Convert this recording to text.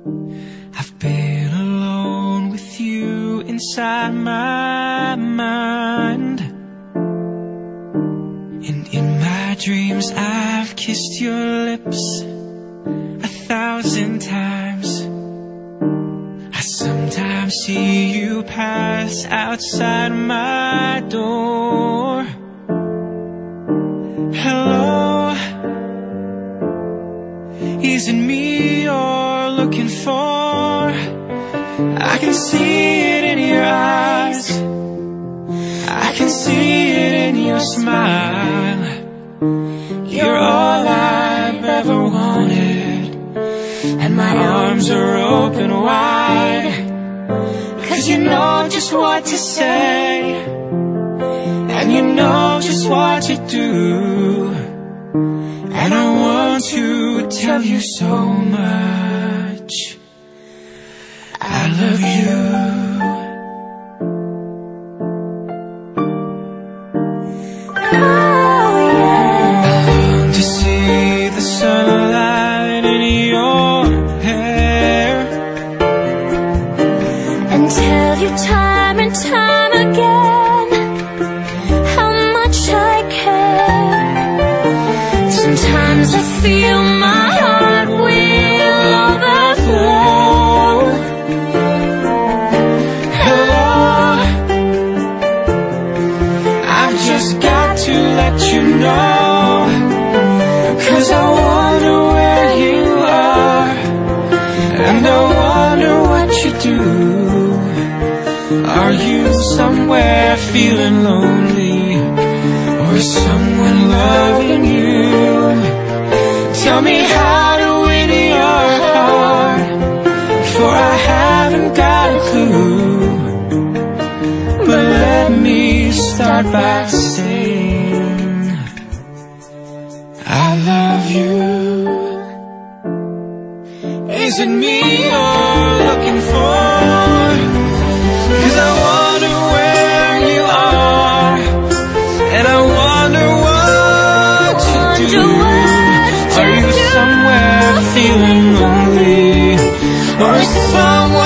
I've been alone with you inside my mind, and in my dreams I've kissed your lips 1,000 times. I sometimes see you pass outside my door. Hello, is it me you're looking for? I can see it in your eyes, I can see it in your smile. You're all I've ever wanted, and my arms are open wide, 'cause you know just what to say, and you know just what to do. And I want to tell you so much, I love you. Time and time again how much I care. Sometimes I feel my heart will overflow. Hello, I've just got to let you know, 'cause I wonder where you are, and I wonder what you do. Are you somewhere feeling lonely, or is someone loving you? Tell me how to win your heart, for I haven't got a clue. But let me start by saying I love you. Is it me you're looking for? Feeling lonely, or is someone